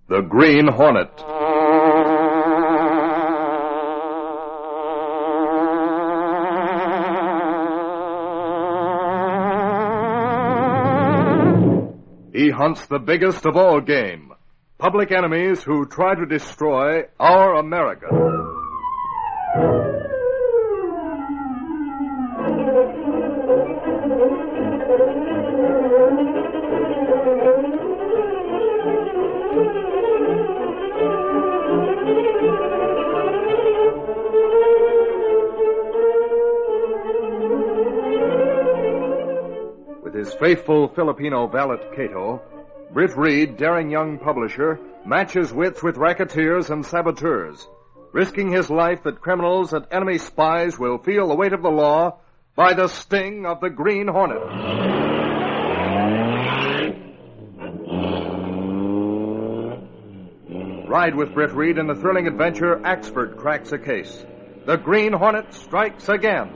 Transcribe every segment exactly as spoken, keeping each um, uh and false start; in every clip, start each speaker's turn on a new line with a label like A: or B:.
A: The Green Hornet. He hunts the biggest of all game, public enemies who try to destroy our America. His faithful Filipino valet, Cato, Britt Reed, daring young publisher, matches wits with racketeers and saboteurs, risking his life that criminals and enemy spies will feel the weight of the law by the sting of the Green Hornet. Ride with Britt Reed in the thrilling adventure Axford Cracks a Case. The Green Hornet strikes again.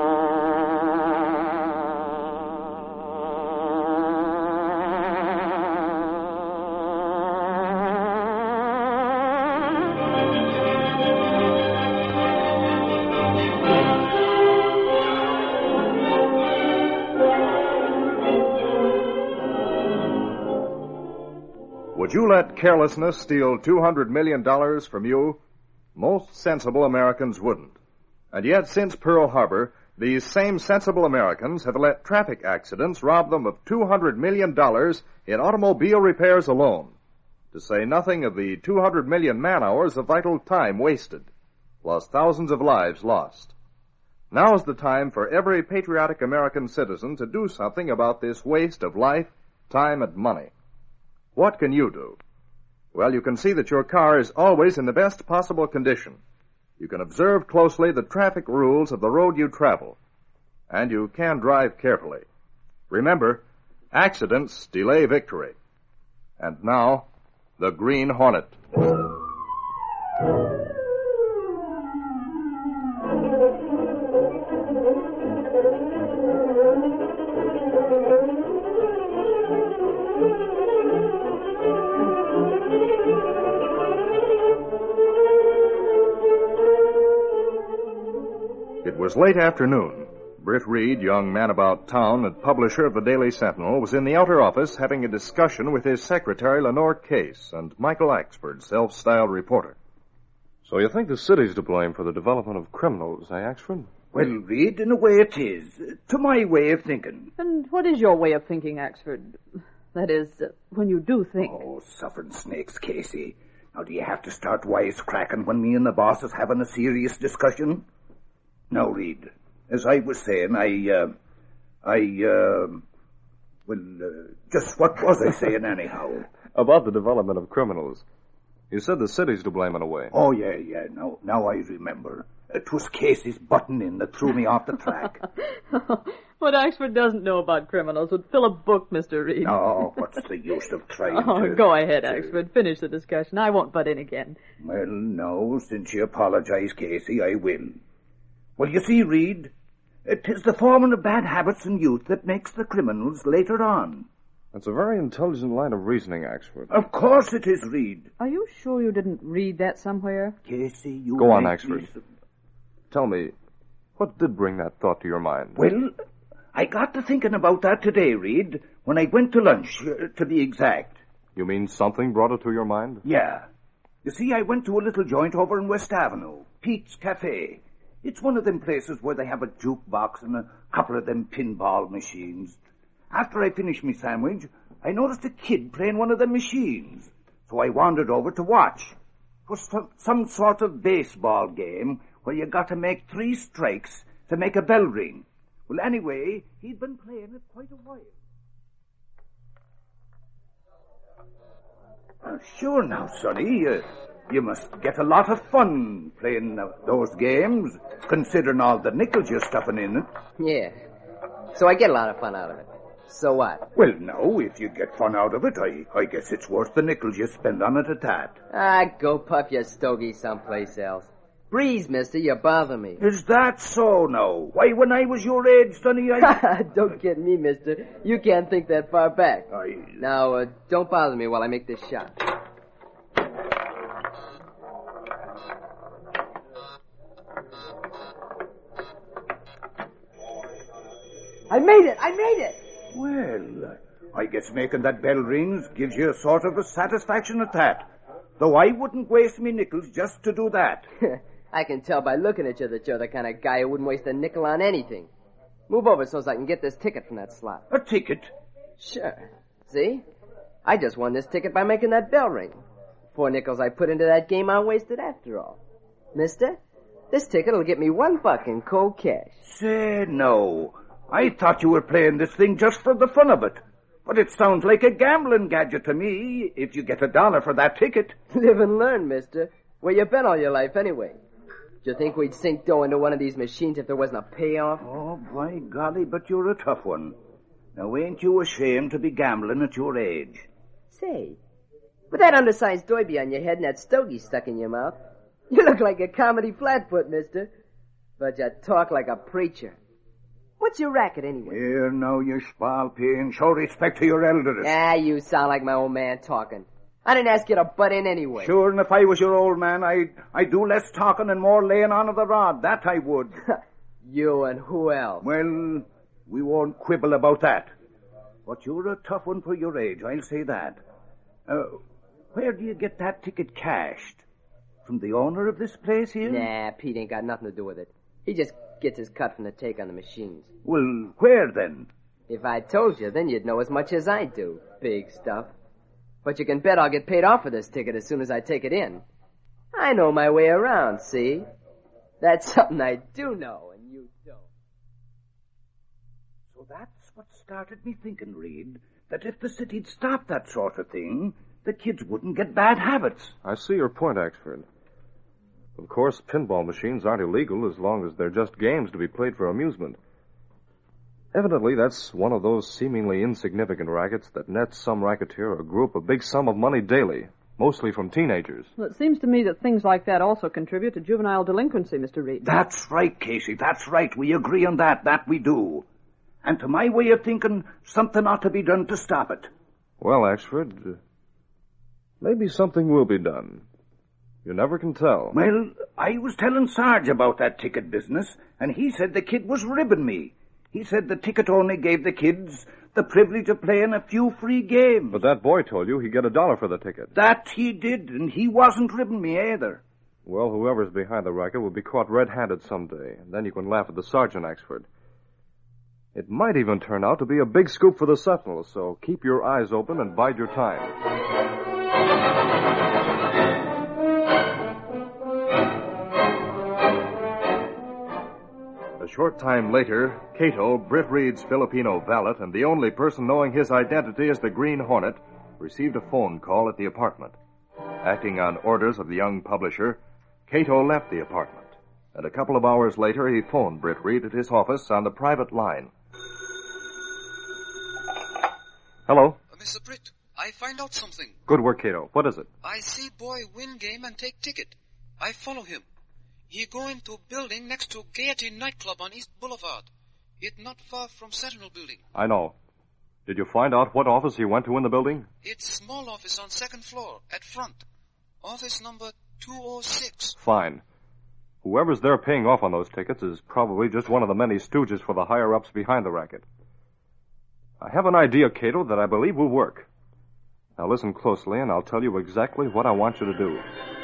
A: Would you let carelessness steal two hundred million dollars from you? Most sensible Americans wouldn't. And yet, since Pearl Harbor, these same sensible Americans have let traffic accidents rob them of two hundred million dollars in automobile repairs alone, to say nothing of the two hundred million man-hours of vital time wasted, plus thousands of lives lost. Now's the time for every patriotic American citizen to do something about this waste of life, time, and money. What can you do? Well, you can see that your car is always in the best possible condition. You can observe closely the traffic rules of the road you travel. And you can drive carefully. Remember, accidents delay victory. And now, the Green Hornet. It was late afternoon. Britt Reed, young man about town and publisher of the Daily Sentinel, was in the outer office having a discussion with his secretary, Lenore Case, and Michael Axford, self-styled reporter.
B: So you think the city's to blame for the development of criminals, eh, Axford?
C: Well, Reed, in a way it is. To my way of thinking.
D: And what is your way of thinking, Axford? That is, uh, when you do think.
C: Oh, suffering snakes, Casey. Now, do you have to start wisecracking when me and the boss is having a serious discussion? Now, Reed, as I was saying, I, uh, I, uh, well, uh, just what was I saying anyhow?
B: About the development of criminals. You said the city's to blame in a way.
C: Oh, yeah, yeah, now, now I remember. It was Casey's button-in that threw me off the track.
D: What Axford doesn't know about criminals would fill a book, Mister Reed.
C: Oh, what's the use of trying
D: oh,
C: to...
D: go ahead, Axford. Finish the discussion. I won't butt in again.
C: Well, no, since you apologize, Casey, I will. Well, you see, Reed, it is the forming of bad habits in youth that makes the criminals later on.
B: That's a very intelligent line of reasoning, Axford.
C: Of course it is, Reed.
D: Are you sure you didn't read that somewhere?
C: Casey, you...
B: Go on, Axford. Tell me, what did bring that thought to your mind?
C: Well, I got to thinking about that today, Reed, when I went to lunch, uh, to be exact.
B: You mean something brought it to your mind?
C: Yeah. You see, I went to a little joint over in West Avenue, Pete's Cafe. It's one of them places where they have a jukebox and a couple of them pinball machines. After I finished my sandwich, I noticed a kid playing one of the machines. So I wandered over to watch. It was some, some sort of baseball game where you got to make three strikes to make a bell ring. Well, anyway, he'd been playing it quite a while. Uh, sure now, Sonny, uh, you must get a lot of fun playing uh, those games, considering all the nickels you're stuffing in it.
E: Yeah. So I get a lot of fun out of it. So what?
C: Well, no, if you get fun out of it, I, I guess it's worth the nickels you spend on it at that.
E: Ah, go puff your stogie someplace else. Breeze, mister, you bother me.
C: Is that so now? Why, when I was your age, Sonny, I...
E: Don't kid me, mister. You can't think that far back.
C: I...
E: Now, uh, don't bother me while I make this shot. I made it! I made it!
C: Well, I guess making that bell rings gives you a sort of a satisfaction at that. Though I wouldn't waste me nickels just to do that.
E: I can tell by looking at you that you're the kind of guy who wouldn't waste a nickel on anything. Move over so I can get this ticket from that slot.
C: A ticket?
E: Sure. See? I just won this ticket by making that bell ring. Four nickels I put into that game I wasted after all. Mister, this ticket will get me one buck in cold cash.
C: Say, no. I thought you were playing this thing just for the fun of it. But it sounds like a gambling gadget to me, if you get a dollar for that ticket.
E: Live and learn, mister. Where you been all your life, anyway? Do you think we'd sink dough into one of these machines if there wasn't a payoff?
C: Oh, by golly, but you're a tough one. Now, ain't you ashamed to be gambling at your age?
E: Say, with that undersized doily on your head and that stogie stuck in your mouth, you look like a comedy flatfoot, mister. But you talk like a preacher. What's your racket, anyway?
C: Here, now, you spalpeen. Show respect to your elders.
E: Ah, you sound like my old man talking. I didn't ask you to butt in anyway.
C: Sure, and if I was your old man, I'd, I'd do less talking and more laying on of the rod. That I would.
E: You and who else?
C: Well, we won't quibble about that. But you're a tough one for your age, I'll say that. Uh, where do you get that ticket cashed? From the owner of this place here?
E: Nah, Pete ain't got nothing to do with it. He just gets his cut from the take on the machines.
C: Well, where then?
E: If I told you, then you'd know as much as I do. Big stuff. But you can bet I'll get paid off for this ticket as soon as I take it in. I know my way around, see? That's something I do know, and you don't.
C: So that's what started me thinking, Reed, that if the city'd stop that sort of thing, the kids wouldn't get bad habits.
B: I see your point, Axford. Of course, pinball machines aren't illegal as long as they're just games to be played for amusement. Evidently, that's one of those seemingly insignificant rackets that nets some racketeer or group a big sum of money daily, mostly from teenagers.
D: Well, it seems to me that things like that also contribute to juvenile delinquency, Mister Reed.
C: That's right, Casey. That's right. We agree on that. That we do. And to my way of thinking, something ought to be done to stop it.
B: Well, Axford, uh, maybe something will be done. You never can tell.
C: Well, I was telling Sarge about that ticket business, and he said the kid was ribbing me. He said the ticket only gave the kids the privilege of playing a few free games.
B: But that boy told you he'd get a dollar for the ticket.
C: That he did, and he wasn't ribbing me either.
B: Well, whoever's behind the racket will be caught red-handed someday, and then you can laugh at the sergeant, Axford. It might even turn out to be a big scoop for the Sentinel, so keep your eyes open and bide your time.
A: A short time later, Cato, Britt Reed's Filipino valet and the only person knowing his identity as the Green Hornet, received a phone call at the apartment. Acting on orders of the young publisher, Cato left the apartment, and a couple of hours later he phoned Britt Reed at his office on the private line.
B: Hello?
F: Uh, Mister Britt, I find out something.
B: Good work, Cato. What is it?
F: I see boy win game and take ticket. I follow him. He go into building next to Gaiety nightclub on East Boulevard. It not far from Sentinel building.
B: I know. Did you find out what office he went to in the building?
F: It's small office on second floor, at front. Office number two oh six.
B: Fine. Whoever's there paying off on those tickets is probably just one of the many stooges for the higher-ups behind the racket. I have an idea, Cato, that I believe will work. Now listen closely, and I'll tell you exactly what I want you to do.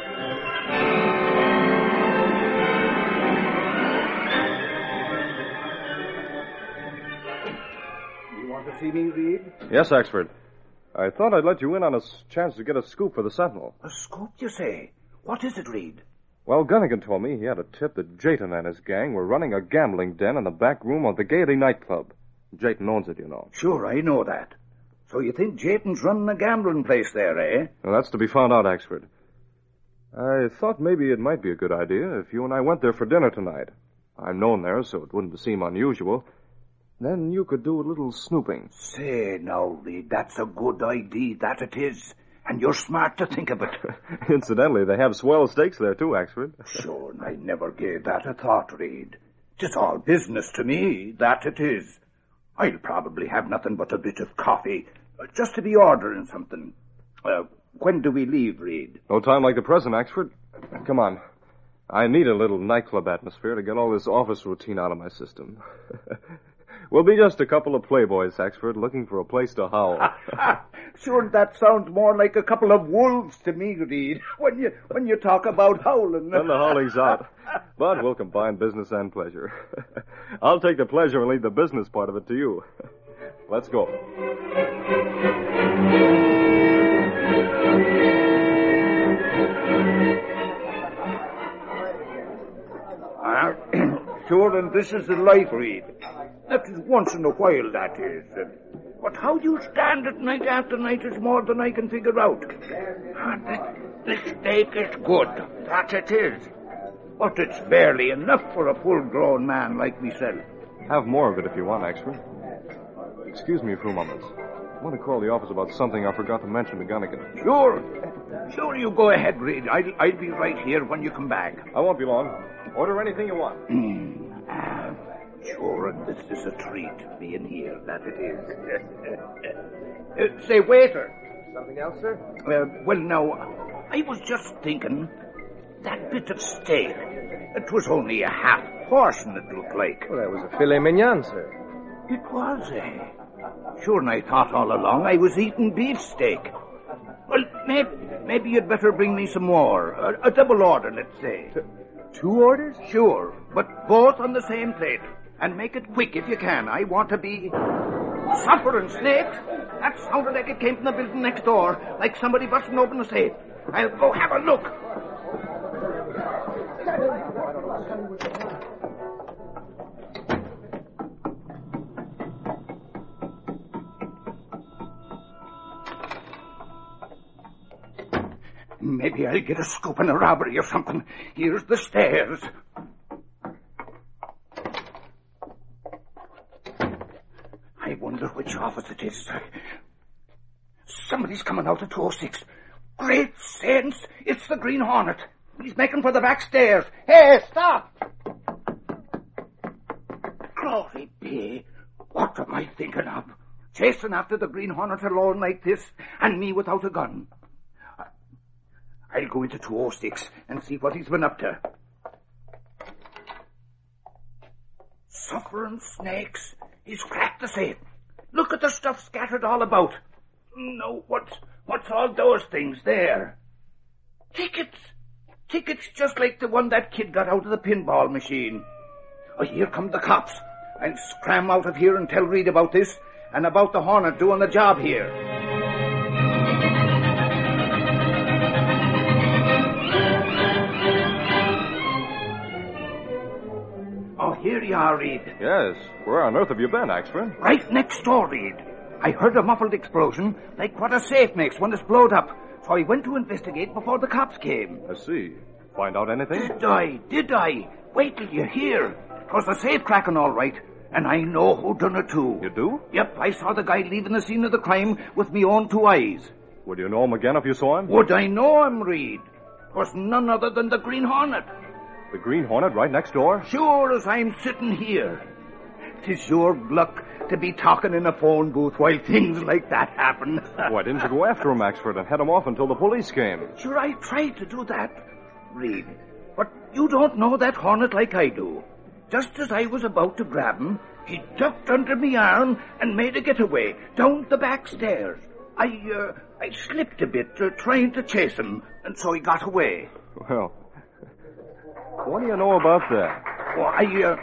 C: To see me, Reed?
B: Yes, Axford. I thought I'd let you in on a chance to get a scoop for the Sentinel.
C: A scoop, you say? What is it, Reed?
B: Well, Gunnigan told me he had a tip that Jayton and his gang were running a gambling den in the back room of the Gaiety nightclub. Jayton owns it, you know.
C: Sure, I know that. So you think Jayton's running a gambling place there, eh?
B: Well, that's to be found out, Axford. I thought maybe it might be a good idea if you and I went there for dinner tonight. I'm known there, so it wouldn't seem unusual. Then you could do a little snooping.
C: Say, now, Reed, that's a good idea, that it is. And you're smart to think of it.
B: Incidentally, they have swell steaks there, too, Axford.
C: Sure, and I never gave that a thought, Reed. 'Tis all business to me, that it is. I'll probably have nothing but a bit of coffee, just to be ordering something. Uh, when do we leave, Reed?
B: No time like the present, Axford. Come on. I need a little nightclub atmosphere to get all this office routine out of my system. We'll be just a couple of playboys, Axford, looking for a place to howl.
C: Sure, that sounds more like a couple of wolves to me, Reed, when you when you talk about howling.
B: Then the howling's out. But we'll combine business and pleasure. I'll take the pleasure and leave the business part of it to you. Let's go.
C: Uh, sure, and this is the life, Reed. That is once in a while, that is. But how you stand it night after night is more than I can figure out. Ah, this, this steak is good, that it is. But it's barely enough for a full-grown man like myself.
B: Have more of it if you want, Axford. Excuse me for a moment. I want to call the office about something I forgot to mention to Gunnigan.
C: Sure. Sure, you go ahead, Reed. I'll, I'll be right here when you come back.
B: I won't be long. Order anything you want.
C: Mm. Ah, sure, and this is a treat, being here, that it is. uh, say, waiter.
E: Something else, sir?
C: Uh, well, now, I was just thinking, that bit of steak, it was only a half portion, it looked like.
E: Well, that was a filet mignon, sir.
C: It was, eh? Sure, and I thought all along I was eating beefsteak. Well, maybe, maybe you'd better bring me some more. A, a double order, let's say.
E: T- two orders?
C: Sure, but both on the same plate. And make it quick if you can. I want to be... Suffering snakes? That sounded like it came from the building next door, like somebody busting open a safe. I'll go have a look. Maybe I'll get a scoop on a robbery or something. Here's the stairs. I wonder which office it is. Somebody's coming out of two oh six. Great saints! It's the Green Hornet. He's making for the back stairs. Hey, stop! Glory be. What am I thinking of? Chasing after the Green Hornet alone like this, and me without a gun. I'll go into two oh six and see what he's been up to. Suffering snakes. He's cracked the safe. Look at the stuff scattered all about. No, what's, what's all those things there? Tickets. Tickets just like the one that kid got out of the pinball machine. Oh, here come the cops. I'll scram out of here and tell Reed about this and about the Hornet doing the job here. Oh, here you are, Reed.
B: Yes. Where on earth have you been, Axford?
C: Right next door, Reed. I heard a muffled explosion, like what a safe makes when it's blowed up. So I went to investigate before the cops came.
B: I see. Find out anything?
C: Did I? Did I? Wait till you hear. 'Twas the safe cracking all right, and I know who done it too.
B: You do?
C: Yep, I saw the guy leaving the scene of the crime with me own two eyes.
B: Would you know him again if you saw him?
C: Would I know him, Reed? 'Twas none other than the Green Hornet.
B: The Green Hornet right next door?
C: Sure as I'm sitting here. 'Tis your luck to be talking in a phone booth while things like that happen.
B: Why didn't you go after him, Axford, and head him off until the police came?
C: Sure, I tried to do that, Reed. But you don't know that Hornet like I do. Just as I was about to grab him, he ducked under me arm and made a getaway down the back stairs. I, uh, I slipped a bit uh, trying to chase him, and so he got away.
B: Well, what do you know about that?
C: Oh, I, uh,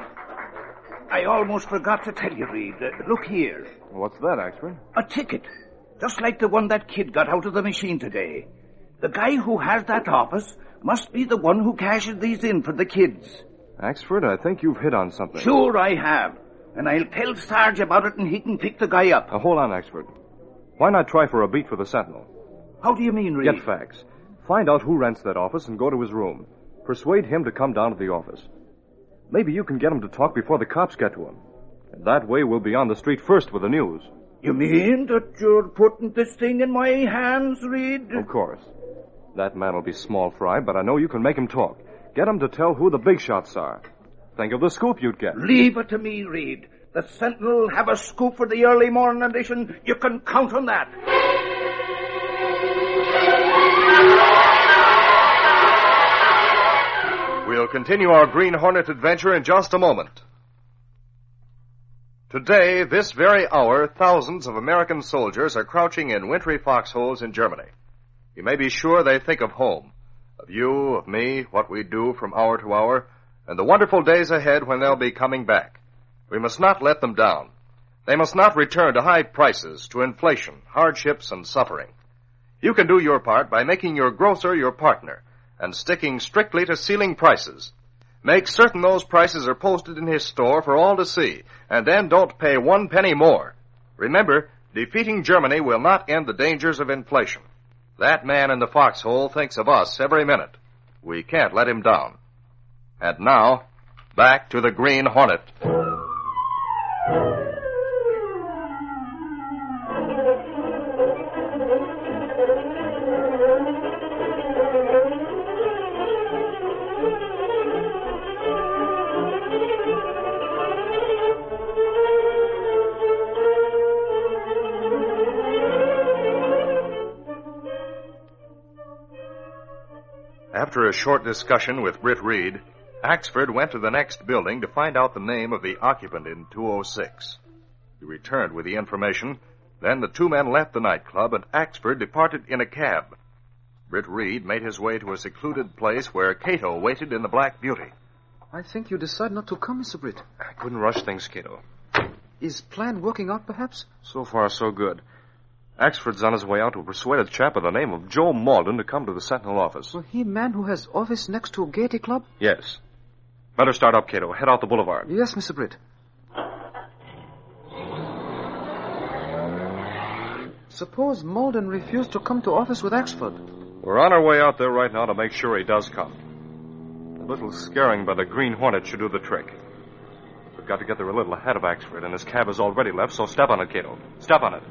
C: I almost forgot to tell you, Reed. Uh, look here.
B: What's that, Axford?
C: A ticket. Just like the one that kid got out of the machine today. The guy who has that office must be the one who cashes these in for the kids.
B: Axford, I think you've hit on something.
C: Sure I have. And I'll tell Sarge about it and he can pick the guy up.
B: Now, hold on, Axford. Why not try for a beat for the Sentinel?
C: How do you mean, Reed?
B: Get facts. Find out who rents that office and go to his room. Persuade him to come down to the office. Maybe you can get him to talk before the cops get to him. And that way we'll be on the street first with the news.
C: You mean that you're putting this thing in my hands, Reed?
B: Of course. That man'll be small fry, but I know you can make him talk. Get him to tell who the big shots are. Think of the scoop you'd get.
C: Leave it to me, Reed. The Sentinel will have a scoop for the early morning edition. You can count on that.
A: We'll continue our Green Hornet adventure in just a moment. Today, this very hour, thousands of American soldiers are crouching in wintry foxholes in Germany. You may be sure they think of home, of you, of me, what we do from hour to hour, and the wonderful days ahead when they'll be coming back. We must not let them down. They must not return to high prices, to inflation, hardships, and suffering. You can do your part by making your grocer your partner and sticking strictly to ceiling prices. Make certain those prices are posted in his store for all to see, and then don't pay one penny more. Remember, defeating Germany will not end the dangers of inflation. That man in the foxhole thinks of us every minute. We can't let him down. And now, back to the Green Hornet. After a short discussion with Britt Reed, Axford went to the next building to find out the name of the occupant in two oh six. He returned with the information. Then the two men left the nightclub, and Axford departed in a cab. Britt Reed made his way to a secluded place where Cato waited in the Black Beauty.
G: I think you decided not to come, Mister Britt.
B: I couldn't rush things, Cato.
G: Is plan working out, perhaps?
B: So far, so good. Axford's on his way out to persuade a chap by the name of Joe Malden to come to the Sentinel office.
G: Well, he man who has office next to a Gaiety Club?
B: Yes. Better start up, Cato. Head out the boulevard.
G: Yes, Mister Britt. Suppose Malden refused to come to office with Axford.
B: We're on our way out there right now to make sure he does come. A little scaring by the Green Hornet should do the trick. We've got to get there a little ahead of Axford, and his cab has already left, so step on it, Cato. Step on it.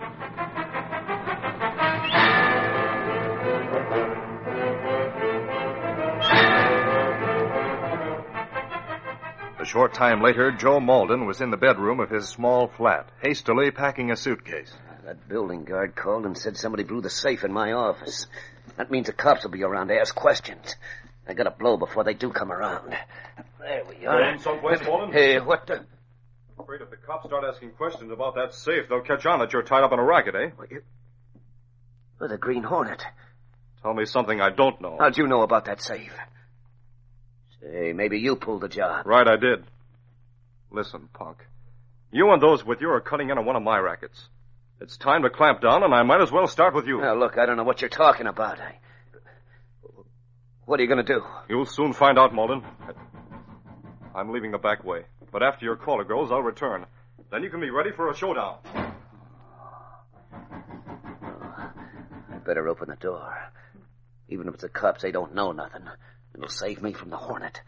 A: A short time later, Joe Malden was in the bedroom of his small flat, hastily packing a suitcase.
H: That building guard called and said somebody blew the safe in my office. That means the cops will be around to ask questions. I gotta blow before they do come around. There we are.
B: Going someplace, Malden?
H: Hey, what the...
B: Afraid if the cops start asking questions about that safe, they'll catch on that you're tied up in a racket, eh?
H: What, you... Well, the Green Hornet.
B: Tell me something I don't know.
H: How'd you know about that safe? Say, maybe you pulled the job.
B: Right, I did. Listen, punk. You and those with you are cutting in on one of my rackets. It's time to clamp down, and I might as well start with you.
H: Now, look, I don't know what you're talking about. I... What are you going to do?
B: You'll soon find out, Malden. I'm leaving the back way. But after your caller goes, I'll return. Then you can be ready for a showdown.
H: Oh, I better open the door. Even if it's the cops, they don't know nothing. It'll save me from the Hornet.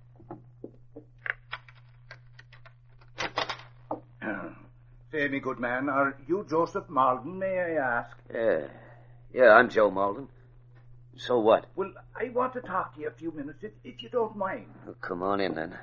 C: Say, me good man, are you Joseph Malden, may I ask?
H: Yeah. Yeah, I'm Joe Malden. So what?
C: Well, I want to talk to you a few minutes, if, if you don't mind.
H: Well, come on in, then.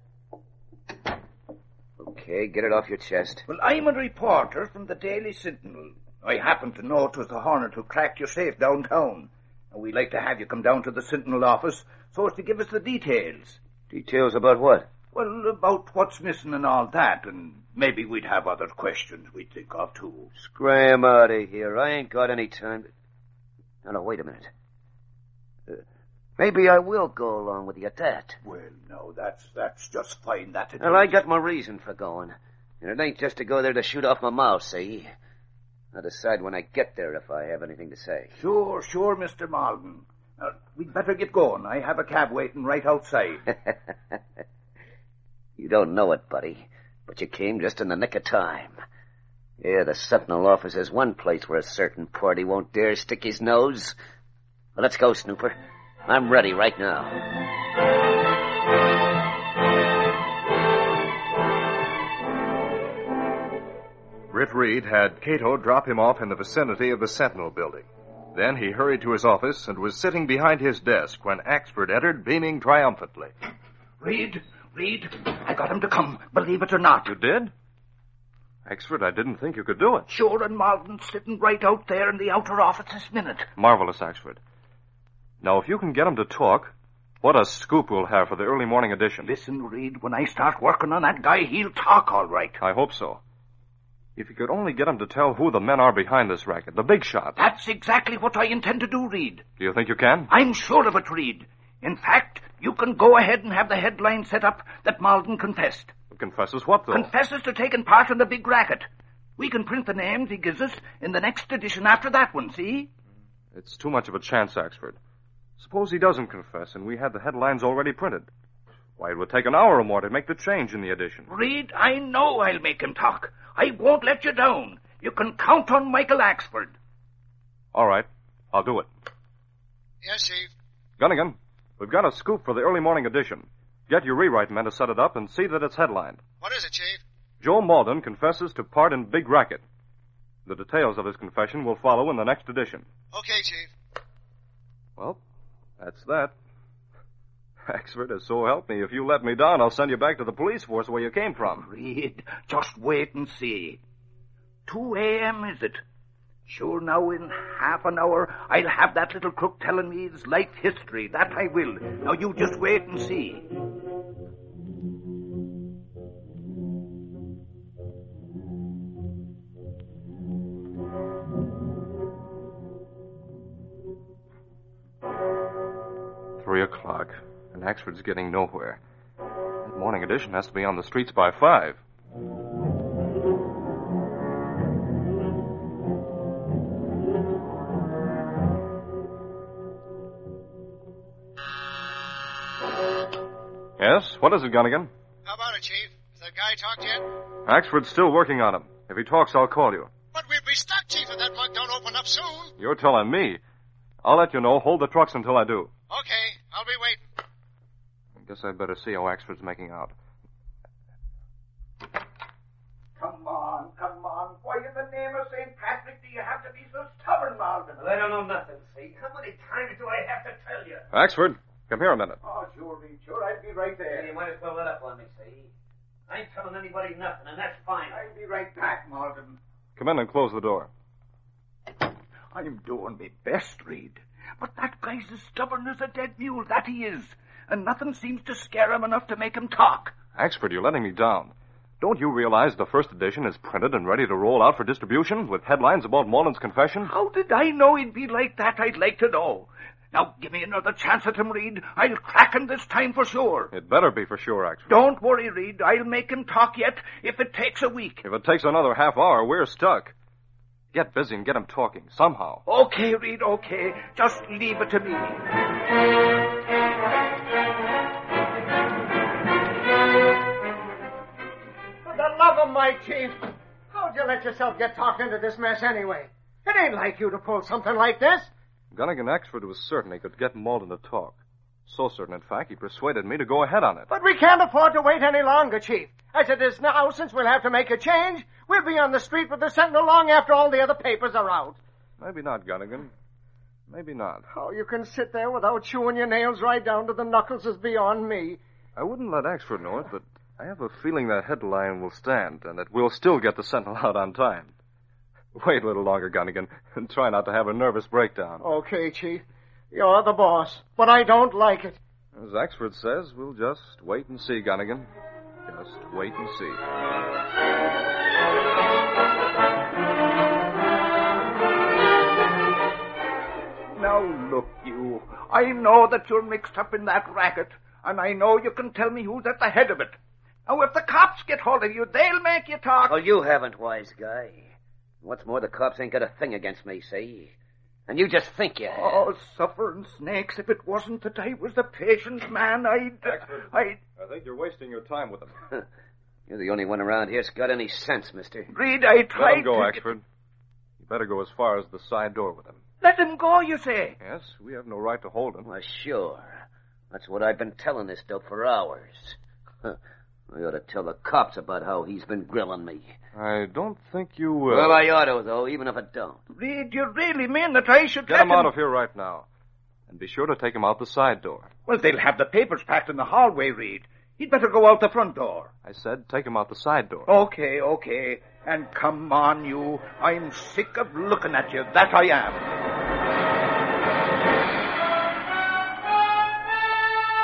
H: Okay, get it off your chest.
C: Well, I'm a reporter from the Daily Sentinel. I happen to know it was the Hornet who cracked your safe downtown. And we'd like to have you come down to the Sentinel office so as to give us the details.
H: Details about what?
C: Well, about what's missing and all that, and maybe we'd have other questions we'd think of, too.
H: Scram out of here. I ain't got any time to... No, no, wait a minute. Uh, maybe I will go along with you at that.
C: Well, no, that's that's just fine, that it
H: Well,
C: is.
H: I got my reason for going. And it ain't just to go there to shoot off my mouth, see? I'll decide when I get there if I have anything to say.
C: Sure, sure, Mister Malden. Now, we'd better get going. I have a cab waiting right outside.
H: You don't know it, buddy, but you came just in the nick of time. Yeah, the Sentinel office is one place where a certain party won't dare stick his nose. Well, let's go, Snooper. I'm ready right now.
A: Britt Reed had Cato drop him off in the vicinity of the Sentinel building. Then he hurried to his office and was sitting behind his desk when Axford entered, beaming triumphantly.
C: Reed, Reed, I got him to come, believe it or not.
B: You did? Axford, I didn't think you could do it.
C: Sure, and Malden's sitting right out there in the outer office this minute.
B: Marvelous, Axford. Now, if you can get him to talk, What a scoop we'll have for the early morning edition.
C: Listen, Reed, when I start working on that guy, he'll talk all right.
B: I hope so. If you could only get him to tell who the men are behind this racket, the big shot.
C: That's exactly what I intend to do, Reed.
B: Do you think you can?
C: I'm sure of it, Reed. In fact, you can go ahead and have the headline set up that Malden confessed.
B: Confesses what, though?
C: Confesses to taking part in the big racket. We can print the names he gives us in the next edition after that one, see?
B: It's too much of a chance, Axford. Suppose he doesn't confess and we had the headlines already printed. Why, it would take an hour or more to make the change in the edition.
C: Reed, I know I'll make him talk. I won't let you down. You can count on Michael Axford.
B: All right. I'll do it.
F: Yes, Chief.
B: Gunnigan, we've got a scoop for the early morning edition. Get your rewrite men to set it up and see that it's headlined.
F: What is it, Chief?
B: Joe Malden confesses to part in big racket. The details of his confession will follow in the next edition.
F: Okay, Chief.
B: Well, that's that. Axford, as so help me, if you let me down, I'll send you back to the police force where you came from.
C: Reed, just wait and see. two a.m. is it? Sure, now in half an hour, I'll have that little crook telling me his life history. That I will. Now you just wait and see.
B: Three o'clock, and Axford's getting nowhere. That morning edition has to be on the streets by five. Yes? What is it, Gunnigan?
F: How about it, Chief? Has that guy talked yet?
B: Axford's still working on him. If he talks, I'll call you.
F: But we'll be stuck, Chief, if that mug don't open up soon.
B: You're telling me. I'll let you know. Hold the trucks until I do.
F: Okay, I'll be waiting.
B: I guess I'd better see how Axford's making out.
C: Come on, come on. Why, in the name of Saint Patrick, do you have to be so stubborn, Malden?
I: Well, I don't know nothing, see? How many times do I have to tell you?
B: Axford, come here a minute.
C: Oh, sure, Reed, sure. I'll be right there.
I: Yeah, you might as well let up on me, see? I ain't telling anybody nothing, and that's fine.
C: I'll be right back, Malden.
B: Come in and close the door.
C: I'm doing my best, Reed. But that guy's as stubborn as a dead mule, that he is. And nothing seems to scare him enough to make him talk.
B: Axford, you're letting me down. Don't you realize the first edition is printed and ready to roll out for distribution with headlines about Malden's confession?
C: How did I know he'd be like that, I'd like to know. Now, give me another chance at him, Reed. I'll crack him this time for sure.
B: It better be for sure, Axford.
C: Don't worry, Reed. I'll make him talk yet, if it takes a week.
B: If it takes another half hour, we're stuck. Get busy and get him talking, somehow.
C: Okay, Reed, okay. Just leave it to me.
I: For the love of my Chief, how'd you let yourself get talked into this mess anyway? It ain't like you to pull something like this.
B: Gunnigan Axford was certain he could get Malden to talk. So certain, in fact, he persuaded me to go ahead on it.
I: But we can't afford to wait any longer, Chief. As it is now, since we'll have to make a change, we'll be on the street with the Sentinel long after all the other papers are out.
B: Maybe not, Gunnigan. Maybe not.
I: How you can sit there without chewing your nails right down to the knuckles is beyond me.
B: I wouldn't let Axford know it, but I have a feeling that headline will stand and that we'll still get the Sentinel out on time. Wait a little longer, Gunnigan, and try not to have a nervous breakdown.
I: Okay, Chief. You're the boss, but I don't like it.
B: As Axford says, we'll just wait and see, Gunnigan. Just wait and see.
C: Now, look, you. I know that you're mixed up in that racket, and I know you can tell me who's at the head of it. Now, if the cops get hold of you, they'll make you talk.
H: Well, you haven't, wise guy. What's more, the cops ain't got a thing against me, see? And you just think you have.
C: Oh, suffering snakes, if it wasn't that I was a patient man, I'd...
B: Axford,
C: I'd...
B: I think you're wasting your time with him.
H: You're the only one around here's got any sense, mister.
C: Reed, I tried
B: Let him go,
C: to...
B: Axford. You better go as far as the side door with him.
C: Let him go, you say?
B: Yes, we have no right to hold him.
H: Why, sure. That's what I've been telling this dope for hours. I ought to tell the cops about how he's been grilling me.
B: I don't think you will.
H: Well, I ought to, though, even if I don't.
C: Reed, you really mean that I should
B: Get
C: let
B: him out of here right now. And be sure to take him out the side door.
C: Well, they'll have the papers packed in the hallway, Reed. He'd better go out the front door.
B: I said take him out the side door.
C: Okay, okay. And come on, you. I'm sick of looking at you. That I am.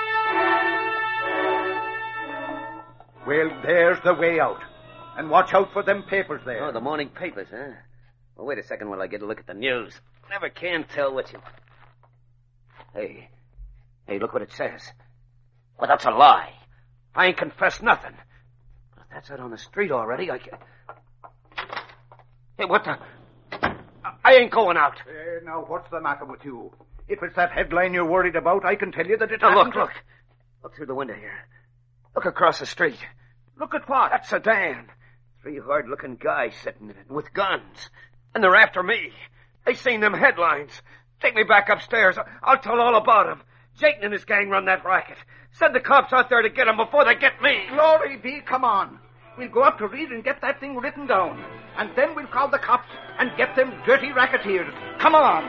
C: There's the way out. And watch out for them papers there.
H: Oh, the morning papers, huh? Well, wait a second while I get a look at the news. Never can tell what you... Hey. Hey, look what it says. Well, that's a lie. I ain't confessed nothing. But if that's out on the street already, I can... Hey, what the... I ain't going out.
C: Uh, now, what's the matter with you? If it's that headline you're worried about, I can tell you that it
H: Now,
C: hasn't...
H: look, look. Look through the window here. Look across the street.
C: Look at what?
H: That sedan. Three hard-looking guys sitting in it with guns. And they're after me. They seen them headlines. Take me back upstairs. I'll tell all about them. Jayton and his gang run that racket. Send the cops out there to get them before they get me.
C: Glory be, come on. We'll go up to Reed and get that thing written down. And then we'll call the cops and get them dirty racketeers. Come on.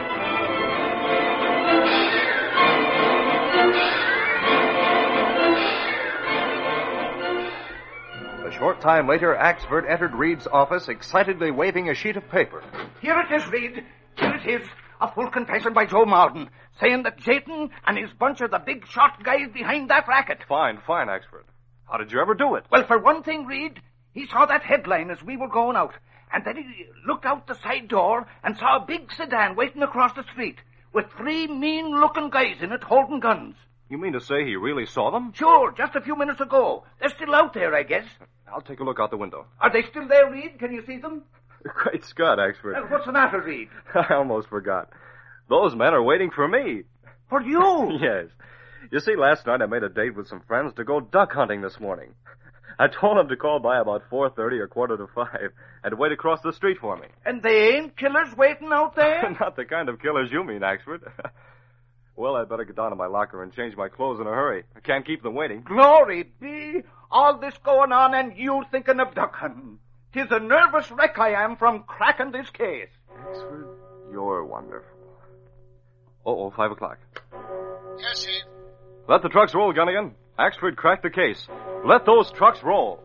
A: A short time later, Axford entered Reed's office, excitedly waving a sheet of paper.
C: Here it is, Reed. Here it is. A full confession by Joe Malden, saying that Jayton and his bunch are the big shot guys behind that racket.
B: Fine, fine, Axford. How did you ever do it?
C: Well, for one thing, Reed, he saw that headline as we were going out. And then he looked out the side door and saw a big sedan waiting across the street with three mean-looking guys in it holding guns.
B: You mean to say he really saw them?
C: Sure, just a few minutes ago. They're still out there, I guess.
B: I'll take a look out the window.
C: Are they still there, Reed? Can you see them?
B: Great Scott, Axford.
C: Well, what's the matter, Reed?
B: I almost forgot. Those men are waiting for me.
C: For you?
B: Yes. You see, last night I made a date with some friends to go duck hunting this morning. I told them to call by about four thirty or quarter to five and wait across the street for me.
C: And they ain't killers waiting out there?
B: Not the kind of killers you mean, Axford. Well, I'd better get down to my locker and change my clothes in a hurry. I can't keep them waiting.
C: Glory be! All this going on and you thinking of duck hunting. 'Tis a nervous wreck I am from cracking this case.
B: Axford, you're wonderful. Uh-oh, five o'clock.
F: Yes, Chief.
B: Let the trucks roll, Gunnigan. Axford cracked the case. Let those trucks roll.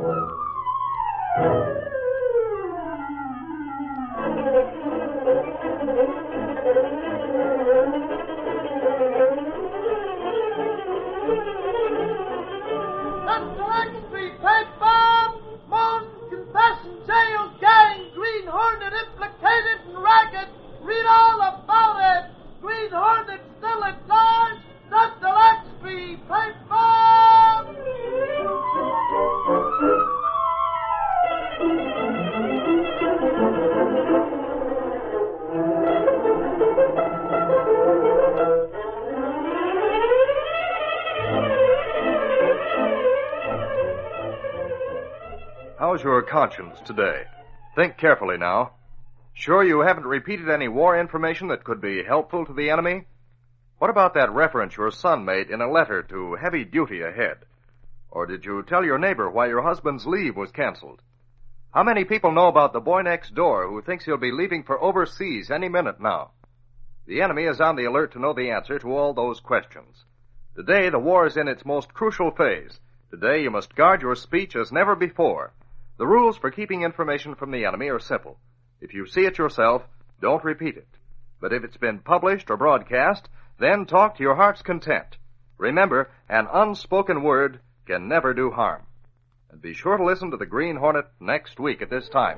A: How's your conscience today? Think carefully now. Sure you haven't repeated any war information that could be helpful to the enemy? What about that reference your son made in a letter to heavy duty ahead? Or did you tell your neighbor why your husband's leave was canceled? How many people know about the boy next door who thinks he'll be leaving for overseas any minute now? The enemy is on the alert to know the answer to all those questions. Today, the war is in its most crucial phase. Today, you must guard your speech as never before. The rules for keeping information from the enemy are simple. If you see it yourself, don't repeat it. But if it's been published or broadcast, then talk to your heart's content. Remember, an unspoken word can never do harm. And be sure to listen to the Green Hornet next week at this time.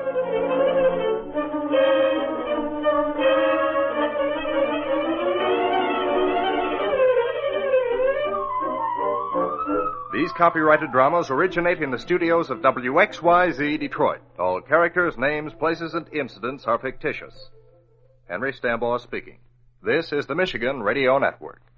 A: These copyrighted dramas originate in the studios of W X Y Z Detroit. All characters, names, places, and incidents are fictitious. Henry Stambaugh speaking. This is the Michigan Radio Network.